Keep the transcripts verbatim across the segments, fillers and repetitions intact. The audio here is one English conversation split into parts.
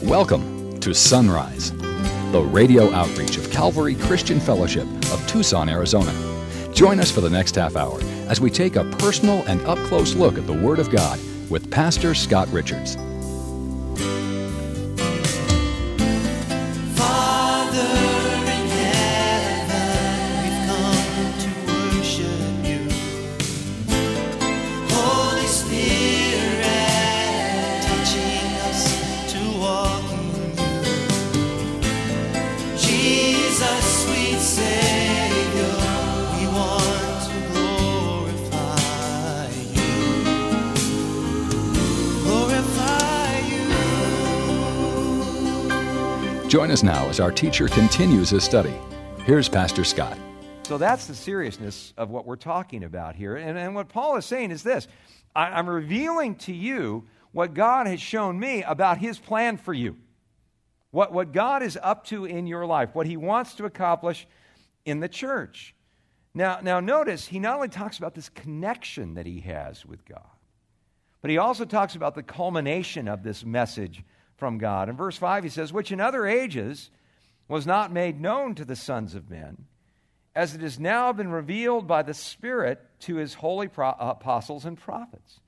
Welcome to Sunrise, the radio outreach of Calvary Christian Fellowship of Tucson, Arizona. Join us for the next half hour as we take a personal and up-close look at the Word of God with Pastor Scott Richards. Join us now as our teacher continues his study. Here's Pastor Scott. So that's the seriousness of what we're talking about here. And, and what Paul is saying is this. I, I'm revealing to you what God has shown me about his plan for you. What, what God is up to in your life. What he wants to accomplish in the church. Now, now notice, he not only talks about this connection that he has with God, but he also talks about the culmination of this message from God. In verse five, he says, which in other ages was not made known to the sons of men, as it has now been revealed by the Spirit to his holy pro- apostles and prophets.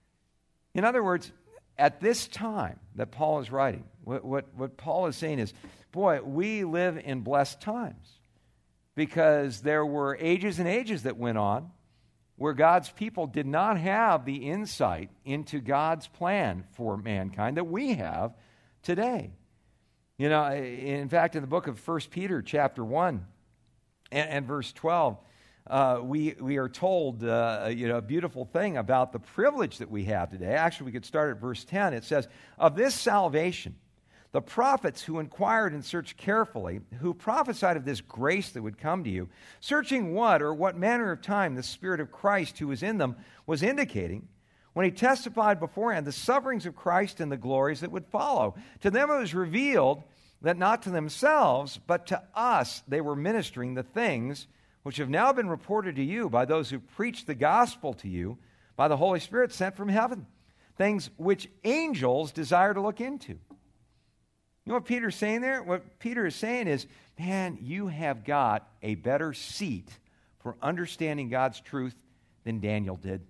In other words, at this time that Paul is writing, what, what, what Paul is saying is, boy, we live in blessed times, because there were ages and ages that went on where God's people did not have the insight into God's plan for mankind that we have today. You know, in fact, in the book of First Peter chapter one and, and verse twelve, uh, we, we are told uh, you know, a beautiful thing about the privilege that we have today. Actually, we could start at verse ten. It says, of this salvation, the prophets who inquired and searched carefully, who prophesied of this grace that would come to you, searching what or what manner of time the Spirit of Christ who was in them was indicating, when he testified beforehand the sufferings of Christ and the glories that would follow. To them it was revealed that not to themselves, but to us they were ministering the things which have now been reported to you by those who preach the gospel to you by the Holy Spirit sent from heaven, things which angels desire to look into. You know what Peter's saying there? What Peter is saying is, man, you have got a better seat for understanding God's truth than Daniel did.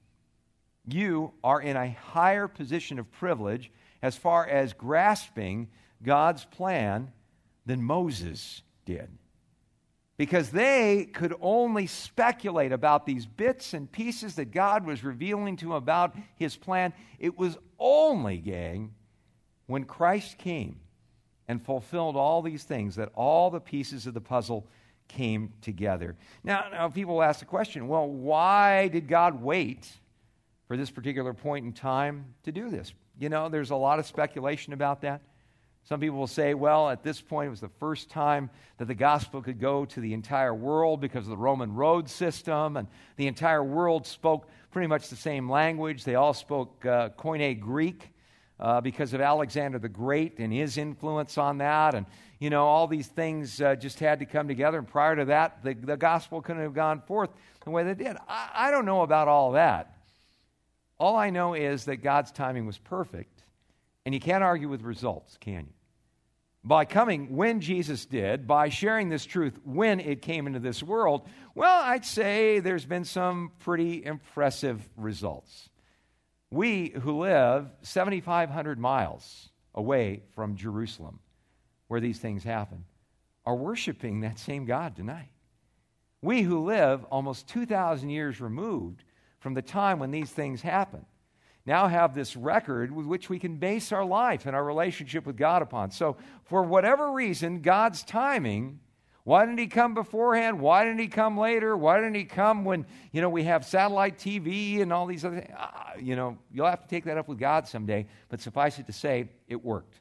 You are in a higher position of privilege as far as grasping God's plan than Moses did. Because they could only speculate about these bits and pieces that God was revealing to them about his plan. It was only, gang, when Christ came and fulfilled all these things that all the pieces of the puzzle came together. Now, now people ask the question, well, why did God wait for this particular point in time to do this? You know, there's a lot of speculation about that. Some people will say, well, at this point it was the first time that the gospel could go to the entire world because of the Roman road system, and the entire world spoke pretty much the same language. They all spoke uh, Koine Greek. Uh, because of Alexander the Great and his influence on that. And, you know, all these things uh, just had to come together. And prior to that, the, the gospel couldn't have gone forth the way they did. I, I don't know about all that. All I know is that God's timing was perfect. And you can't argue with results, can you? By coming when Jesus did, by sharing this truth when it came into this world, well, I'd say there's been some pretty impressive results. We who live seventy-five hundred miles away from Jerusalem, where these things happen, are worshiping that same God tonight. We who live almost two thousand years removed from the time when these things happen now have this record with which we can base our life and our relationship with God upon. So for whatever reason, God's timing, why didn't he come beforehand? Why didn't he come later? Why didn't he come when, you know, we have satellite T V and all these other things? Uh, you know, you'll have to take that up with God someday, but suffice it to say, it worked.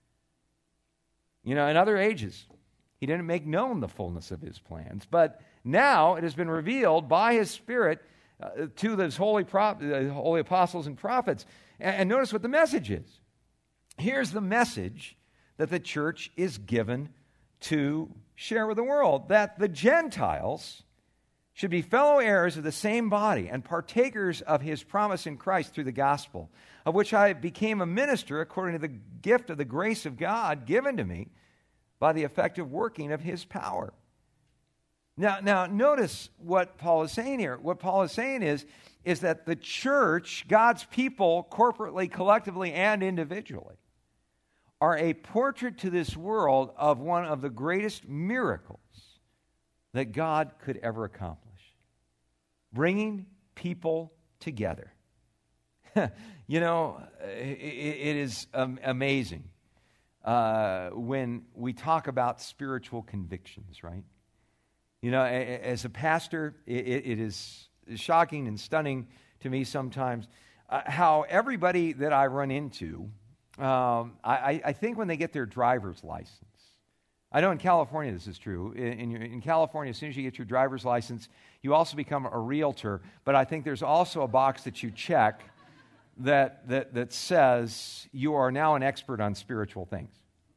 You know, in other ages, he didn't make known the fullness of his plans, but now it has been revealed by his Spirit uh, to those holy, pro- uh, holy apostles and prophets. And, and notice what the message is. Here's the message that the church is given to share with the world, that the Gentiles should be fellow heirs of the same body and partakers of his promise in Christ through the gospel, of which I became a minister according to the gift of the grace of God given to me by the effective working of his power. Now, now notice what Paul is saying here. What Paul is saying is, is that the church, God's people, corporately, collectively, and individually, are a portrait to this world of one of the greatest miracles that God could ever accomplish. Bringing people together. You know, it, it is um, amazing uh, when we talk about spiritual convictions, right? You know, as a pastor, it, it is shocking and stunning to me sometimes uh, how everybody that I run into, um, I, I think when they get their driver's license, I know in California this is true. In, in, in California, as soon as you get your driver's license, you also become a realtor. But I think there's also a box that you check that, that, that says you are now an expert on spiritual things.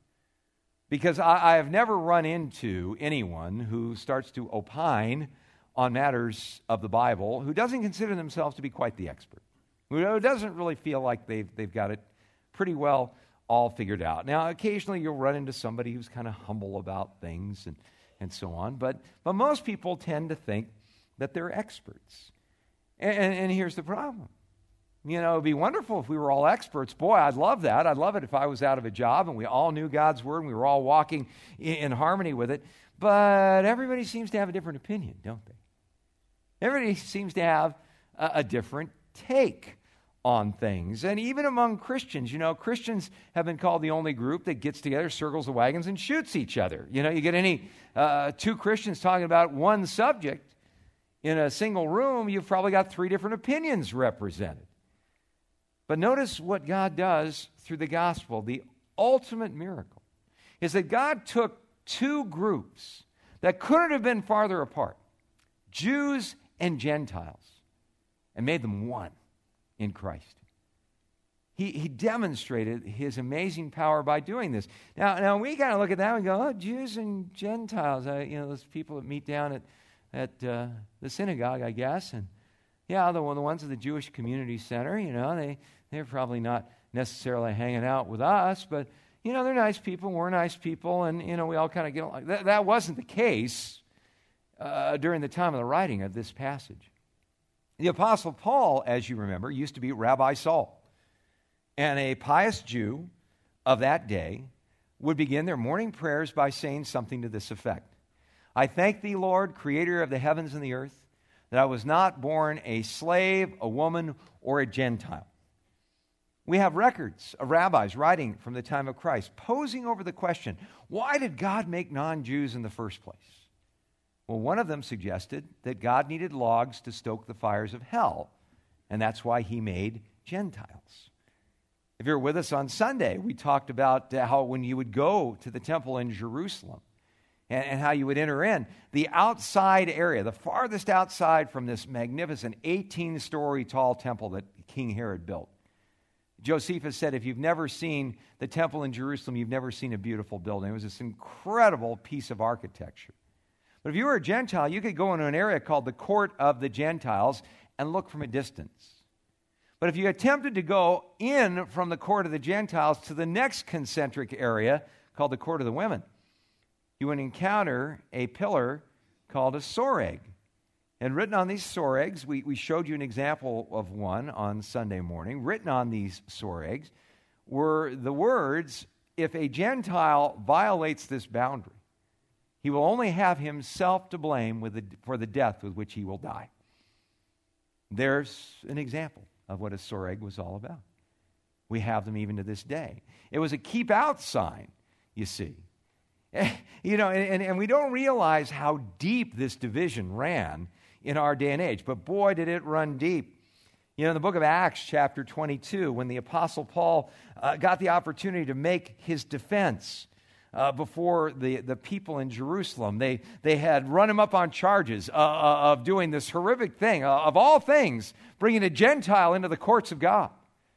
Because I, I have never run into anyone who starts to opine on matters of the Bible who doesn't consider themselves to be quite the expert, who doesn't really feel like they've, they've got it pretty well all figured out. Now, occasionally you'll run into somebody who's kind of humble about things and, and so on, but, but most people tend to think that they're experts. And, and, and here's the problem. You know, it would be wonderful if we were all experts. Boy, I'd love that. I'd love it if I was out of a job and we all knew God's Word and we were all walking in, in harmony with it. But everybody seems to have a different opinion, don't they? Everybody seems to have a, a different take on things. And even among Christians, you know, Christians have been called the only group that gets together, circles the wagons, and shoots each other. You know, you get any uh, two Christians talking about one subject in a single room, you've probably got three different opinions represented. But notice what God does through the gospel. The ultimate miracle is that God took two groups that couldn't have been farther apart, Jews and Gentiles, and made them one in Christ. He, he demonstrated his amazing power by doing this. Now, now we kind of look at that and go, oh, Jews and Gentiles, uh, you know, those people that meet down at, at uh, the synagogue, I guess, and yeah, the, the ones at the Jewish Community Center, you know, they, they're probably not necessarily hanging out with us, but, you know, they're nice people, we're nice people, and, you know, we all kind of get along. That, that wasn't the case uh, during the time of the writing of this passage. The Apostle Paul, as you remember, used to be Rabbi Saul, and a pious Jew of that day would begin their morning prayers by saying something to this effect. I thank thee, Lord, creator of the heavens and the earth, that I was not born a slave, a woman, or a Gentile. We have records of rabbis writing from the time of Christ, posing over the question, why did God make non-Jews in the first place? Well, one of them suggested that God needed logs to stoke the fires of hell, and that's why he made Gentiles. If you're with us on Sunday, we talked about how when you would go to the temple in Jerusalem, and, and how you would enter in, the outside area, the farthest outside from this magnificent eighteen-story tall temple that King Herod built. Josephus said, if you've never seen the temple in Jerusalem, you've never seen a beautiful building. It was this incredible piece of architecture. But if you were a Gentile, you could go into an area called the Court of the Gentiles and look from a distance. But if you attempted to go in from the Court of the Gentiles to the next concentric area called the Court of the Women, you would encounter a pillar called a soreg. And written on these soregs, we, we showed you an example of one on Sunday morning. Written on these soregs were the words, if a Gentile violates this boundary, he will only have himself to blame with the, for the death with which he will die. There's an example of what a soreg was all about. We have them even to this day. It was a keep out sign, you see. You know, and, and we don't realize how deep this division ran in our day and age, but boy, did it run deep. You know, in the book of Acts, chapter twenty-two, when the Apostle Paul uh, got the opportunity to make his defense uh, before the, the people in Jerusalem, they, they had run him up on charges uh, uh, of doing this horrific thing, uh, of all things, bringing a Gentile into the courts of God.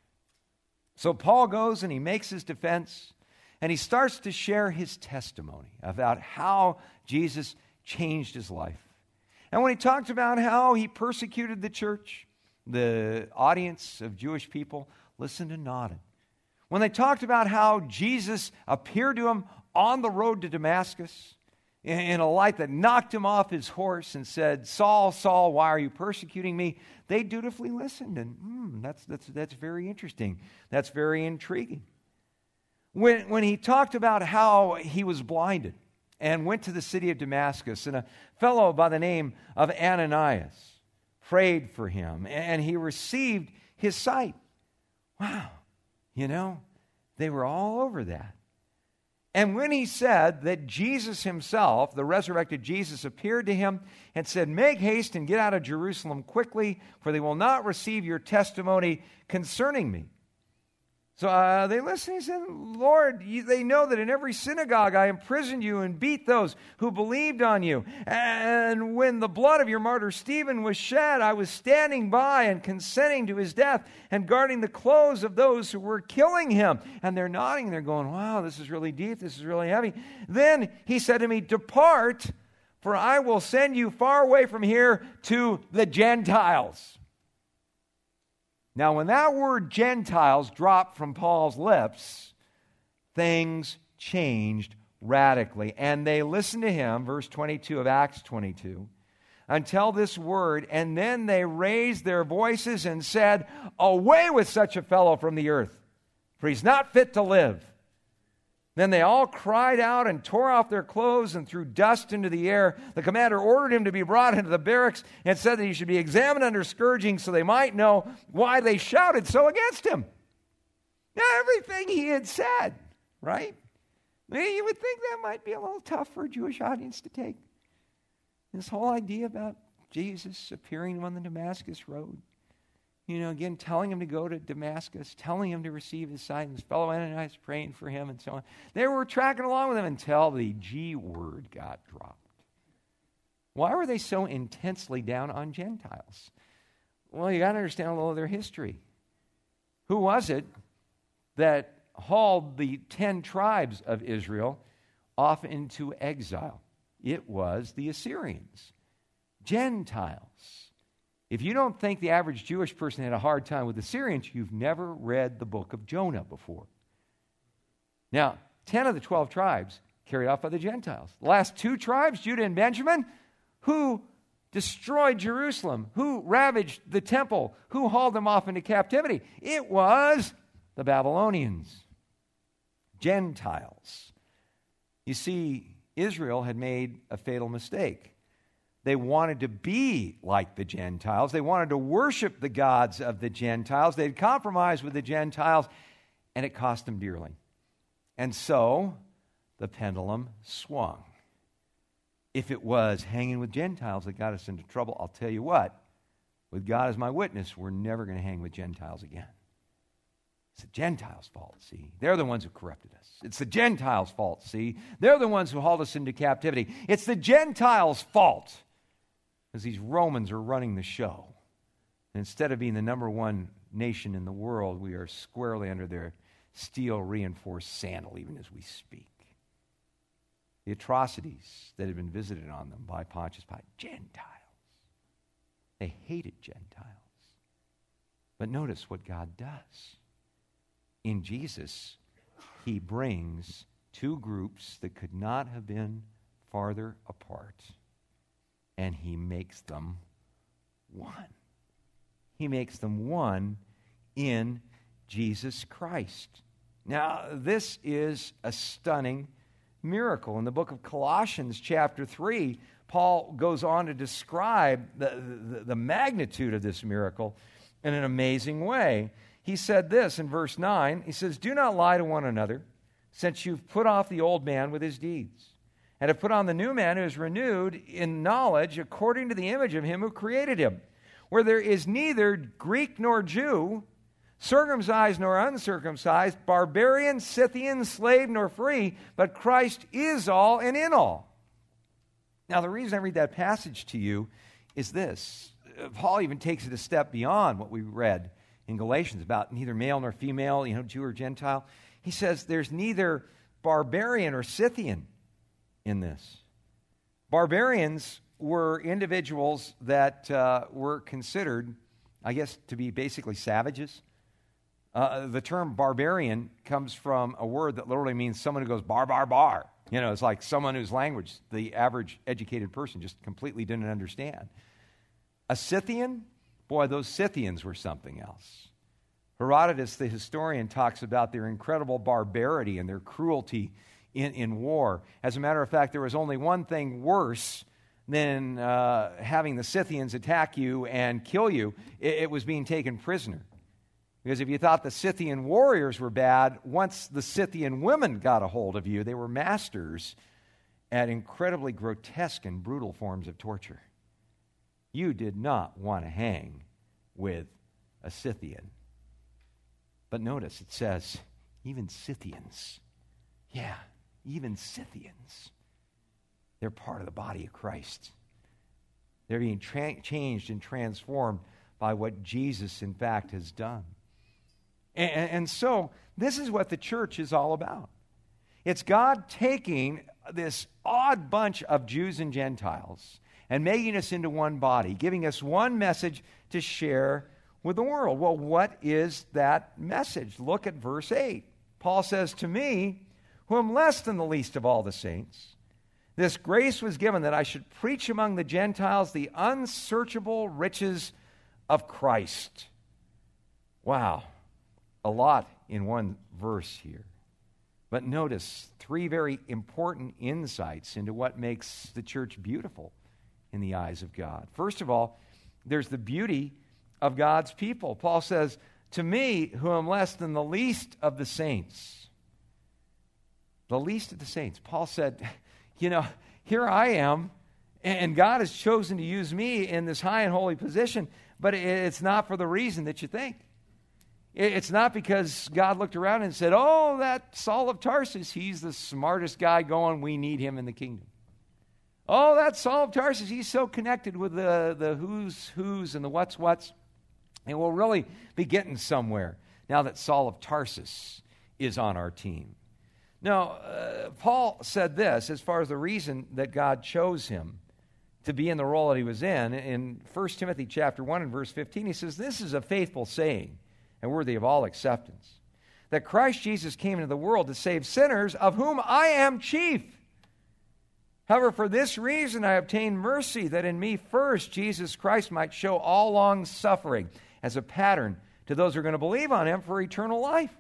So Paul goes and he makes his defense, and he starts to share his testimony about how Jesus changed his life. And when he talked about how he persecuted the church, the audience of Jewish people listened and nodded. When they talked about how Jesus appeared to him on the road to Damascus in a light that knocked him off his horse and said, Saul, Saul, why are you persecuting me? They dutifully listened, and hmm, that's, that's, that's very interesting. That's very intriguing. When, when he talked about how he was blinded and went to the city of Damascus, and a fellow by the name of Ananias prayed for him, and he received his sight. Wow, you know, they were all over that. And when he said that Jesus himself, the resurrected Jesus, appeared to him and said, make haste and get out of Jerusalem quickly, for they will not receive your testimony concerning me. So uh, they listened. He said, Lord, you, they know that in every synagogue I imprisoned you and beat those who believed on you. And when the blood of your martyr Stephen was shed, I was standing by and consenting to his death and guarding the clothes of those who were killing him. And they're nodding. They're going, wow, this is really deep. This is really heavy. Then he said to me, depart, for I will send you far away from here to the Gentiles. Now, when that word Gentiles dropped from Paul's lips, things changed radically. And they listened to him, verse twenty-two of Acts twenty-two, until this word, and then they raised their voices and said, away with such a fellow from the earth, for he's not fit to live. Then they all cried out and tore off their clothes and threw dust into the air. The commander ordered him to be brought into the barracks and said that he should be examined under scourging so they might know why they shouted so against him. Now, everything he had said, right? I mean, you would think that might be a little tough for a Jewish audience to take. This whole idea about Jesus appearing on the Damascus road. You know, again, telling him to go to Damascus, telling him to receive his sight, and his fellow Ananias praying for him, and so on. They were tracking along with him until the G word got dropped. Why were they so intensely down on Gentiles? Well, you got to understand a little of their history. Who was it that hauled the ten tribes of Israel off into exile? It was the Assyrians, Gentiles. If you don't think the average Jewish person had a hard time with the Assyrians, you've never read the book of Jonah before. Now, ten of the twelve tribes carried off by the Gentiles. The last two tribes, Judah and Benjamin, who destroyed Jerusalem, who ravaged the temple, who hauled them off into captivity? It was the Babylonians, Gentiles. You see, Israel had made a fatal mistake. They wanted to be like the Gentiles. They wanted to worship the gods of the Gentiles. They'd compromised with the Gentiles, and it cost them dearly. And so, the pendulum swung. If it was hanging with Gentiles that got us into trouble, I'll tell you what, with God as my witness, we're never going to hang with Gentiles again. It's the Gentiles' fault, see? They're the ones who corrupted us. It's the Gentiles' fault, see? They're the ones who hauled us into captivity. It's the Gentiles' fault. Because these Romans are running the show. And instead of being the number one nation in the world, we are squarely under their steel-reinforced sandal, even as we speak. The atrocities that had been visited on them by Pontius Pilate, Gentiles. They hated Gentiles. But notice what God does. In Jesus, he brings two groups that could not have been farther apart. And he makes them one. He makes them one in Jesus Christ. Now, this is a stunning miracle. In the book of Colossians, chapter three, Paul goes on to describe the, the, the magnitude of this miracle in an amazing way. He said this in verse nine. He says, do not lie to one another, since you've put off the old man with his deeds, and have put on the new man who is renewed in knowledge according to the image of him who created him, where there is neither Greek nor Jew, circumcised nor uncircumcised, barbarian, Scythian, slave nor free, but Christ is all and in all. Now, the reason I read that passage to you is this. Paul even takes it a step beyond what we read in Galatians about neither male nor female, you know, Jew or Gentile. He says there's neither barbarian or Scythian in this. Barbarians were individuals that uh, were considered, I guess, to be basically savages. Uh, the term barbarian comes from a word that literally means someone who goes bar, bar, bar. You know, it's like someone whose language the average educated person just completely didn't understand. A Scythian? Boy, those Scythians were something else. Herodotus, the historian, talks about their incredible barbarity and their cruelty in, in war. As a matter of fact, there was only one thing worse than uh, having the Scythians attack you and kill you. It, it was being taken prisoner. Because if you thought the Scythian warriors were bad, once the Scythian women got a hold of you, they were masters at incredibly grotesque and brutal forms of torture. You did not want to hang with a Scythian. But notice it says, even Scythians. Yeah, even Scythians. They're part of the body of Christ. They're being tra- changed and transformed by what Jesus, in fact, has done. And, and so, this is what the church is all about. It's God taking this odd bunch of Jews and Gentiles and making us into one body, giving us one message to share with the world. Well, what is that message? Look at verse eight. Paul says, to me, who am less than the least of all the saints, this grace was given that I should preach among the Gentiles the unsearchable riches of Christ. Wow, a lot in one verse here. But notice three very important insights into what makes the church beautiful in the eyes of God. First of all, there's the beauty of God's people. Paul says, to me, who am less than the least of the saints. The least of the saints. Paul said, you know, here I am, and God has chosen to use me in this high and holy position, but it's not for the reason that you think. It's not because God looked around and said, oh, that Saul of Tarsus, he's the smartest guy going, we need him in the kingdom. Oh, that Saul of Tarsus, he's so connected with the, the who's who's and the what's what's. And we'll really be getting somewhere now that Saul of Tarsus is on our team. Now, uh, Paul said this as far as the reason that God chose him to be in the role that he was in. In First Timothy chapter one and verse fifteen, he says, this is a faithful saying and worthy of all acceptance, that Christ Jesus came into the world to save sinners, of whom I am chief. However, for this reason I obtained mercy, that in me first Jesus Christ might show all long suffering as a pattern to those who are going to believe on him for eternal life.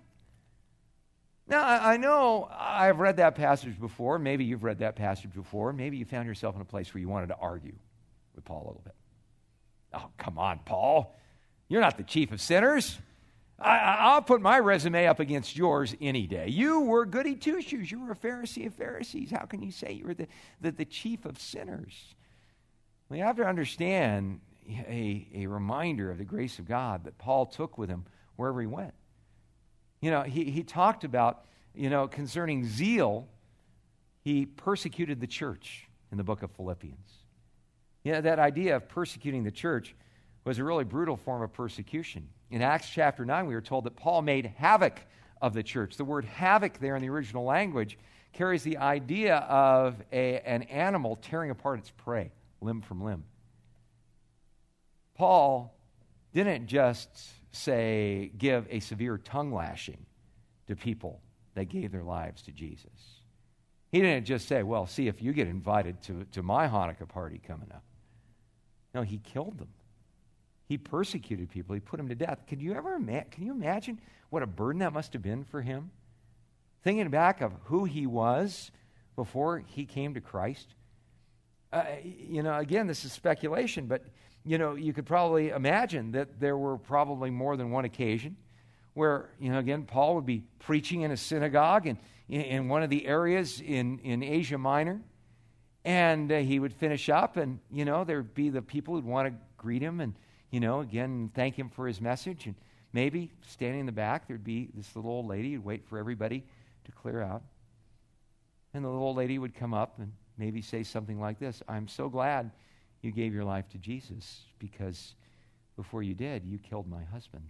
Now, I know I've read that passage before. Maybe you've read that passage before. Maybe you found yourself in a place where you wanted to argue with Paul a little bit. Oh, come on, Paul. You're not the chief of sinners. I, I'll put my resume up against yours any day. You were goody two-shoes. You were a Pharisee of Pharisees. How can you say you were the, the, the chief of sinners? Well, you have to understand a, a reminder of the grace of God that Paul took with him wherever he went. You know, he, he talked about, you know, concerning zeal, he persecuted the church in the book of Philippians. You know, that idea of persecuting the church was a really brutal form of persecution. In Acts chapter nine, we were told that Paul made havoc of the church. The word havoc there in the original language carries the idea of a, an animal tearing apart its prey, limb from limb. Paul didn't just say, give a severe tongue lashing to people that gave their lives to Jesus. He didn't just say, well, see if you get invited to, to my Hanukkah party coming up. No, he killed them. He persecuted people. He put them to death. Can you ever ima- can you imagine what a burden that must have been for him? Thinking back of who he was before he came to Christ. Uh, you know, again, this is speculation, but you know, you could probably imagine that there were probably more than one occasion where, you know, again, Paul would be preaching in a synagogue in, in, in one of the areas in, in Asia Minor, and uh, he would finish up, and, you know, there'd be the people who'd want to greet him and, you know, again, thank him for his message, and maybe standing in the back, there'd be this little old lady who'd wait for everybody to clear out, and the little old lady would come up and maybe say something like this, I'm so glad you gave your life to Jesus, because before you did, you killed my husband.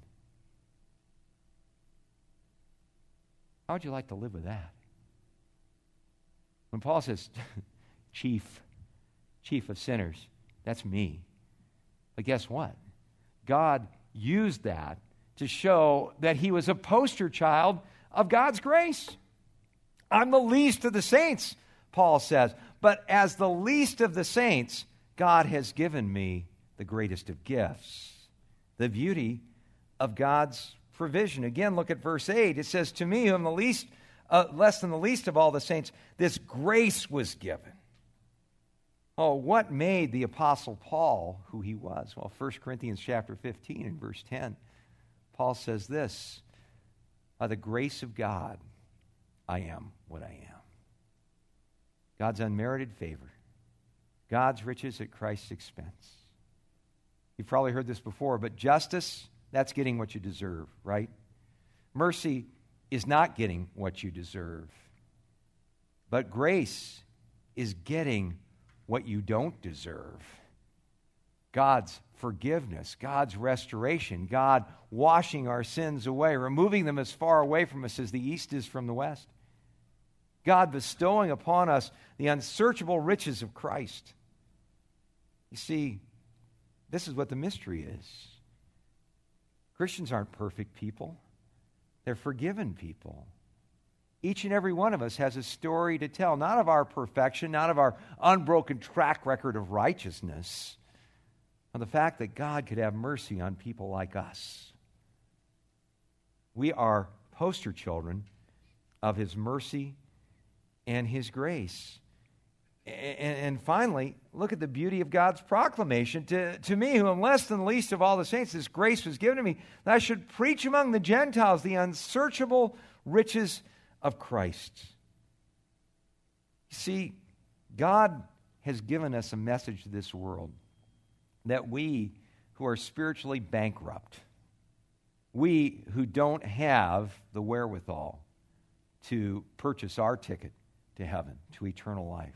How would you like to live with that? When Paul says, chief, chief of sinners. That's me. But guess what? God used that to show that he was a poster child of God's grace. I'm the least of the saints, Paul says. But as the least of the saints, God has given me the greatest of gifts. The beauty of God's provision. Again, look at verse eight. It says, to me, who am the least, uh, less than the least of all the saints, this grace was given. Oh, what made the Apostle Paul who he was? Well, First Corinthians chapter fifteen and verse ten, Paul says this, by the grace of God, I am what I am. God's unmerited favor. God's riches at Christ's expense. You've probably heard this before, but justice, that's getting what you deserve, right? Mercy is not getting what you deserve. But grace is getting what you don't deserve. God's forgiveness, God's restoration, God washing our sins away, removing them as far away from us as the east is from the west. God bestowing upon us the unsearchable riches of Christ. You see, this is what the mystery is. Christians aren't perfect people. They're forgiven people. Each and every one of us has a story to tell, not of our perfection, not of our unbroken track record of righteousness, but the fact that God could have mercy on people like us. We are poster children of his mercy and his grace. And finally, look at the beauty of God's proclamation. To, to me, who am less than the least of all the saints, this grace was given to me, that I should preach among the Gentiles the unsearchable riches of Christ. You see, God has given us a message to this world that we who are spiritually bankrupt, we who don't have the wherewithal to purchase our ticket to heaven, to eternal life,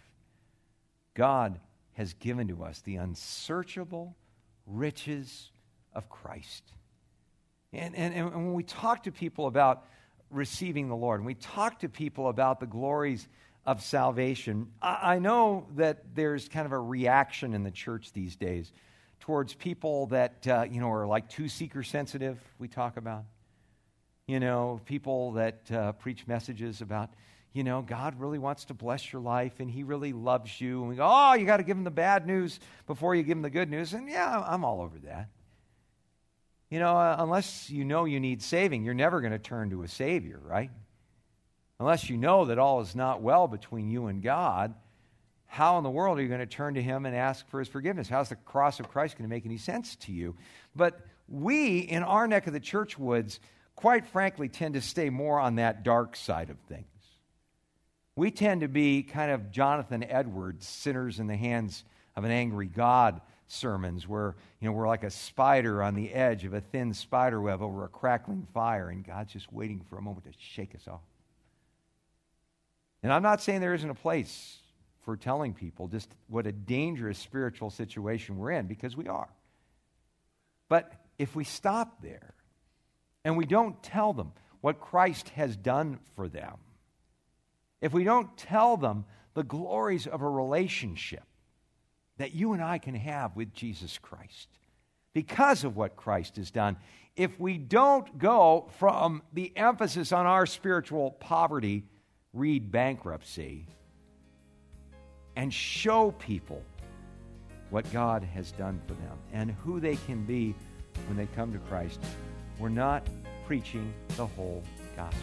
God has given to us the unsearchable riches of Christ. And, and, and when we talk to people about receiving the Lord, and we talk to people about the glories of salvation, I, I know that there's kind of a reaction in the church these days towards people that, uh, you know, are like too seeker-sensitive, we talk about. You know, people that uh, preach messages about, you know, God really wants to bless your life and he really loves you. And we go, oh, you got to give him the bad news before you give him the good news. And yeah, I'm all over that. You know, uh, unless you know you need saving, you're never going to turn to a Savior, right? Unless you know that all is not well between you and God, how in the world are you going to turn to him and ask for his forgiveness? How's the cross of Christ going to make any sense to you? But we, in our neck of the church woods, quite frankly, tend to stay more on that dark side of things. We tend to be kind of Jonathan Edwards, sinners in the hands of an angry God sermons, where, you know, we're like a spider on the edge of a thin spider web over a crackling fire, and God's just waiting for a moment to shake us off. And I'm not saying there isn't a place for telling people just what a dangerous spiritual situation we're in, because we are. But if we stop there and we don't tell them what Christ has done for them, if we don't tell them the glories of a relationship that you and I can have with Jesus Christ because of what Christ has done, if we don't go from the emphasis on our spiritual poverty, read bankruptcy, and show people what God has done for them and who they can be when they come to Christ, we're not preaching the whole gospel.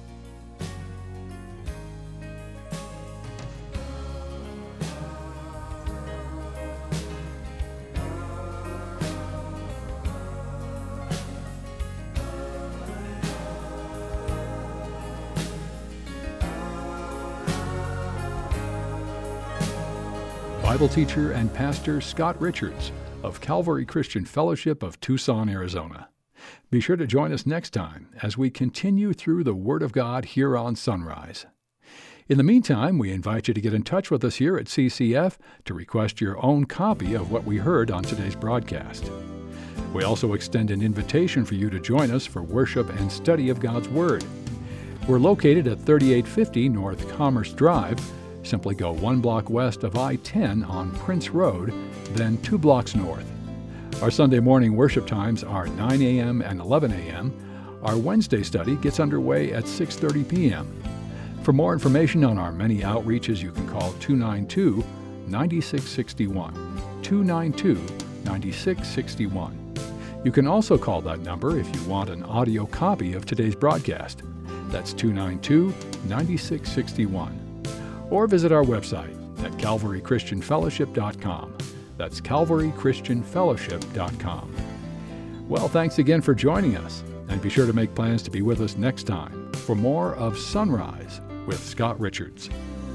Bible teacher and pastor Scott Richards of Calvary Christian Fellowship of Tucson, Arizona. Be sure to join us next time as we continue through the Word of God here on Sunrise. In the meantime, we invite you to get in touch with us here at C C F to request your own copy of what we heard on today's broadcast. We also extend an invitation for you to join us for worship and study of God's Word. We're located at thirty-eight fifty North Commerce Drive, Simply go one block west of I ten on Prince Road, then two blocks north. Our Sunday morning worship times are nine a.m. and eleven a.m. Our Wednesday study gets underway at six thirty p.m. For more information on our many outreaches, you can call two nine two, nine six six one, two nine two, nine six six one. You can also call that number if you want an audio copy of today's broadcast. That's two nine two, nine six six one. Or visit our website at calvary christian fellowship dot com. That's calvary christian fellowship dot com. Well, thanks again for joining us, and be sure to make plans to be with us next time for more of Sunrise with Scott Richards.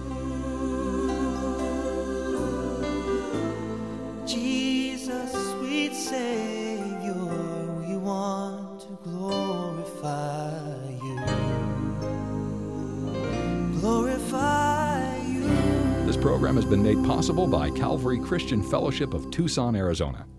Jesus, sweet Savior, we want to glorify you. Glorify you. This program has been made possible by Calvary Christian Fellowship of Tucson, Arizona.